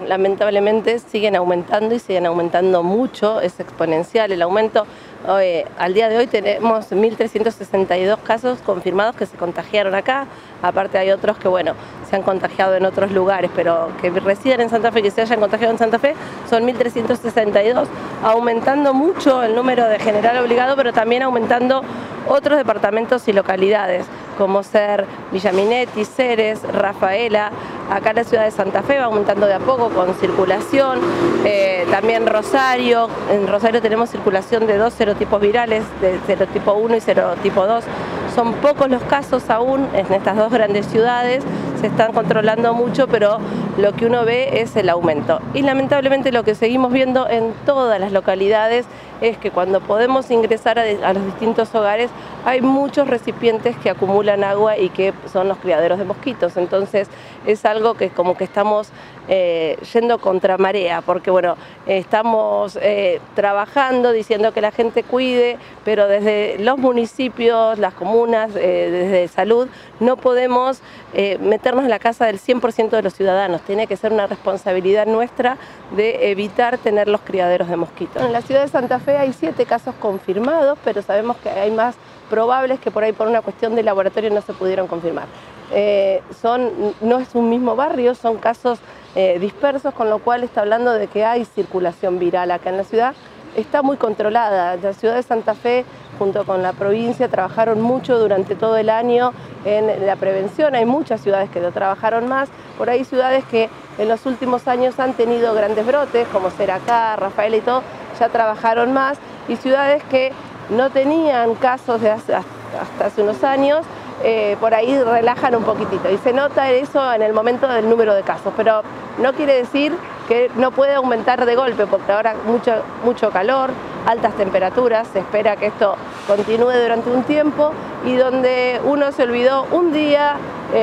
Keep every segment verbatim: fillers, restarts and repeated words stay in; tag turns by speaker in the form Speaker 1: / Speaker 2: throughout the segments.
Speaker 1: lamentablemente siguen aumentando y siguen aumentando mucho, es exponencial el aumento. Hoy, al día de hoy tenemos mil trescientos sesenta y dos casos confirmados que se contagiaron acá, aparte hay otros que bueno, se han contagiado en otros lugares, pero que residen en Santa Fe, que se hayan contagiado en Santa Fe, son mil trescientos sesenta y dos, aumentando mucho el número de general obligado, pero también aumentando otros departamentos y localidades, como ser Villa Minetti, Ceres, Rafaela. Acá en la ciudad de Santa Fe va aumentando de a poco con circulación, eh, también Rosario. En Rosario tenemos circulación de dos serotipos virales, de serotipo uno y serotipo dos. Son pocos los casos aún en estas dos grandes ciudades, se están controlando mucho, pero lo que uno ve es el aumento. Y lamentablemente lo que seguimos viendo en todas las localidades es que cuando podemos ingresar a, a los distintos hogares hay muchos recipientes que acumulan agua y que son los criaderos de mosquitos. Entonces es algo que como que estamos eh, yendo contra marea, porque bueno, estamos eh, trabajando, diciendo que la gente cuide, pero desde los municipios, las comunas, eh, desde salud, no podemos eh, meternos en la casa del cien por ciento de los ciudadanos. Tiene que ser una responsabilidad nuestra de evitar tener los criaderos de mosquitos. En la ciudad de Santa Fe hay siete casos confirmados, pero sabemos que hay más probables que por ahí por una cuestión de laboratorio no se pudieron confirmar. Eh, son, no es un mismo barrio, son casos eh, dispersos, con lo cual está hablando de que hay circulación viral acá en la ciudad. Está muy controlada. La ciudad de Santa Fe, junto con la provincia, trabajaron mucho durante todo el año en la prevención. Hay muchas ciudades que lo trabajaron más. Por ahí ciudades que en los últimos años han tenido grandes brotes, como Seracá, Rafaela y todo, ya trabajaron más. Y ciudades que no tenían casos de hace, hasta hace unos años, eh, por ahí relajan un poquitito. Y se nota eso en el momento del número de casos. Pero no quiere decir que no puede aumentar de golpe, porque ahora mucho, mucho calor, altas temperaturas, se espera que esto continúe durante un tiempo, y donde uno se olvidó un día,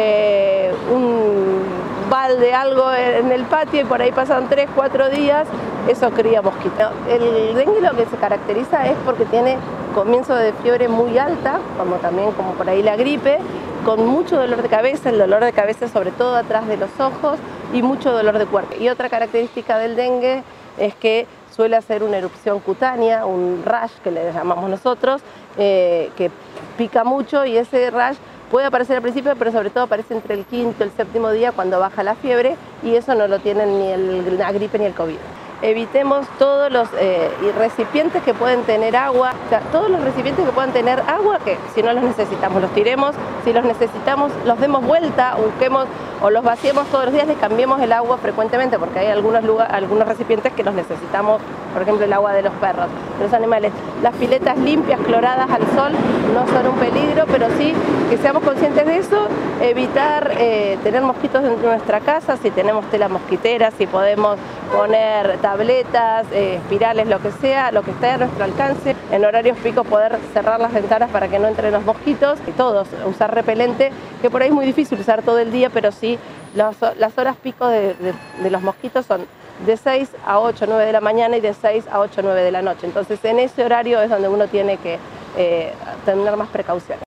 Speaker 1: eh, un balde, algo en el patio, y por ahí pasan tres, cuatro días, eso cría mosquitos. El dengue lo que se caracteriza es porque tiene comienzo de fiebre muy alta, como también como por ahí la gripe, con mucho dolor de cabeza, el dolor de cabeza sobre todo atrás de los ojos, y mucho dolor de cuerpo. Y otra característica del dengue es que suele hacer una erupción cutánea, un rash que le llamamos nosotros, eh, que pica mucho, y ese rash puede aparecer al principio, pero sobre todo aparece entre el quinto y el séptimo día cuando baja la fiebre, y eso no lo tienen ni el, la gripe ni el COVID. Evitemos todos los eh, recipientes que pueden tener agua, o sea, todos los recipientes que puedan tener agua, que si no los necesitamos los tiremos, si los necesitamos los demos vuelta, busquemos o los vaciemos todos los días, les cambiemos el agua frecuentemente, porque hay algunos, lugar, algunos recipientes que los necesitamos, por ejemplo el agua de los perros, de los animales. Las piletas limpias, cloradas al sol, no son un peligro, pero sí que seamos conscientes de eso, evitar eh, tener mosquitos dentro de nuestra casa, si tenemos tela mosquitera, si podemos poner tabletas, eh, espirales, lo que sea, lo que esté a nuestro alcance. En horarios picos poder cerrar las ventanas para que no entren los mosquitos, y todos usar repelente, que por ahí es muy difícil usar todo el día, pero sí las, las horas pico de, de, de los mosquitos son de seis a ocho, nueve de la mañana y de seis a ocho, nueve de la noche. Entonces en ese horario es donde uno tiene que eh, tener más precauciones.